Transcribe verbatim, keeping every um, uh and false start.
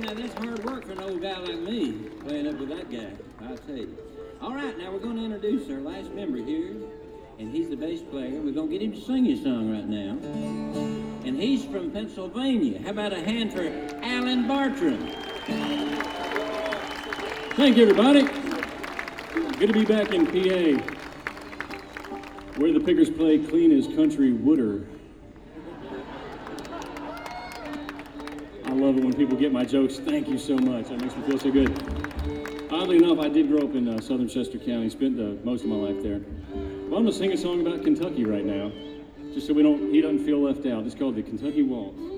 now that's hard work for an old guy like me, playing up with that guy, I'll tell you. All right, now we're going to introduce our last member here, and he's the bass player. We're going to get him to sing his song right now. And he's from Pennsylvania. How about a hand for Alan Bartram? Thank you, everybody. Good to be back in P A, where the pickers play clean as country wooder. I love it when people get my jokes. Thank you so much. That makes me feel so good. Oddly enough, I did grow up in uh, southern Chester County, spent uh, most of my life there. Well, I'm gonna sing a song about Kentucky right now, just so we don't he doesn't feel left out. It's called the Kentucky Waltz.